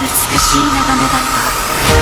美しい眺めだった。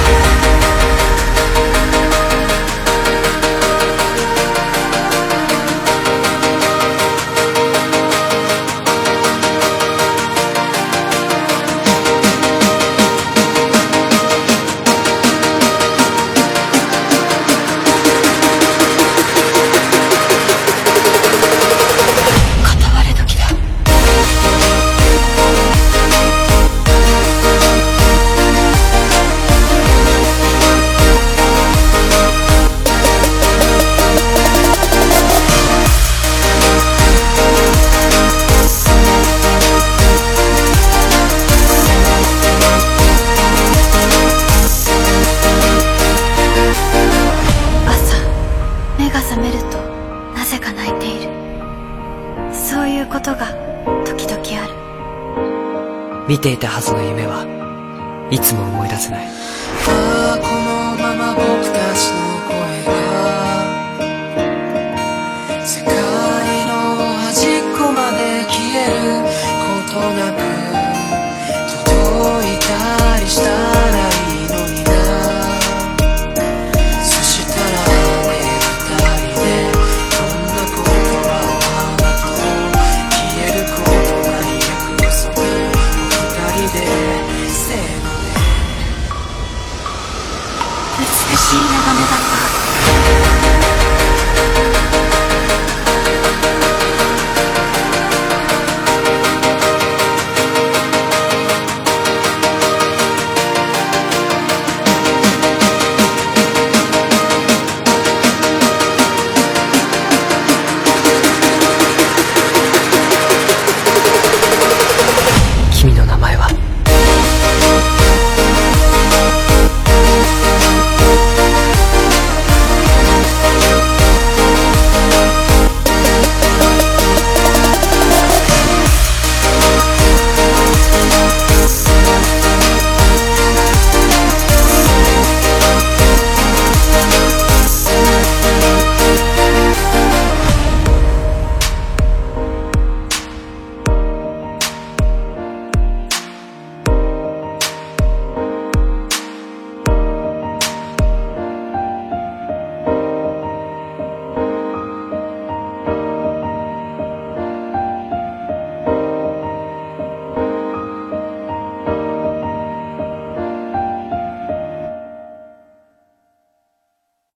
目が覚めるとなぜか泣いている。そういうことが時々ある。 見ていたはずの夢はいつも思い出せない。 ああこのまま僕たちの声が世界の端っこまで消えることなく